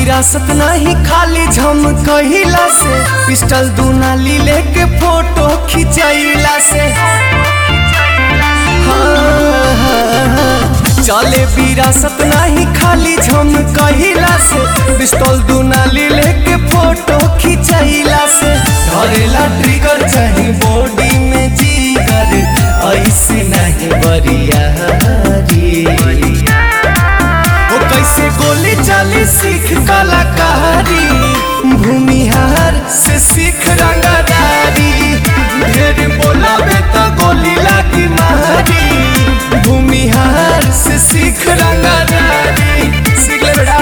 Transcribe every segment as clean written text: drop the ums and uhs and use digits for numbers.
विरासत नहीं खाली झमकहिला से, पिस्टल दुनाली लेके फोटो खिंचैला से। चले विरासत नहीं खाली झमकहिला से, पिस्टल दुनाली लेके फोटो खिंचैला से। धरेला ट्रिगर चाहे बॉडी में जिगर, ऐसे नहीं बरियारी। वो कैसे गोली चाली सीख कलाकारी, भूमिहार से सीख रंगदारी। ढेर बोलाबे तो गोली लागी मारी, भूमिहार से सीख रंगदारी। सीख ले बेटा।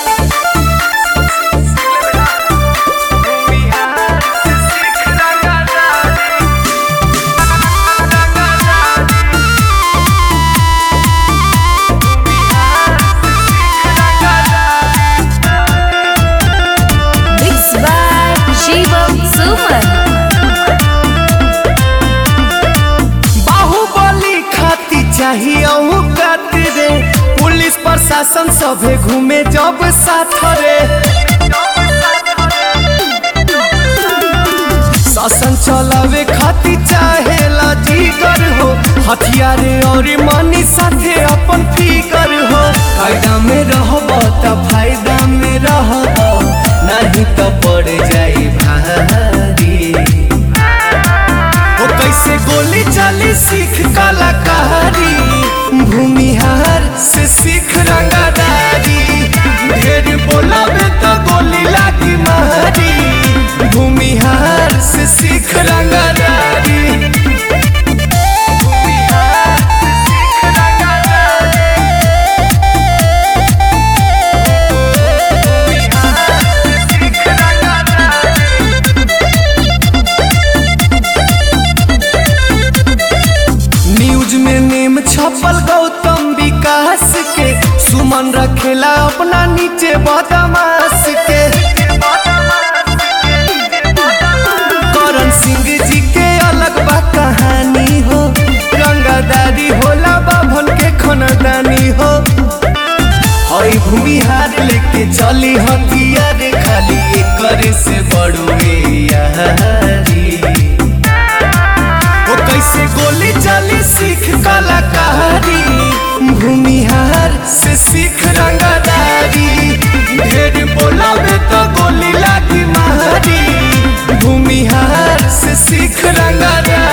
बाहुबली खाती चाहिए रे, पुलिस प्रशासन सभे घूमे जब साथ रे। शासन चलावे खाती चाहेला जिगर हो, हथियार और मनी साथे अपन फिकर हो। फायदा में रहब त फायदा में रहब, नहीं तो पड़ जाई भारी। वो कैसे गोली चाली सीख कलाकारी, भूमिहार से सीख रंगदारी। ढेर बोलाबे तो गोली लागी मारी, भूमिहार से सीख रंगदारी। न्यूज में नेम छपल गौतम विकास के, सुमन रखेला अपना नीचे बदमाश के। करण सिंह जी के अलग बा कहानी हो, रंगदारी होला बाभन के खनदानी हो। हई भूमिहार लेके चली हथियार, खाली एकरे से बड़ुए यारी। वो कैसे गोली चाली सीख कलाकारी, भूमिहार से सीख रंगदारी। ढेर बोलाबे तो गोली लागी मारी, भूमिहार से सीख रंगदारी।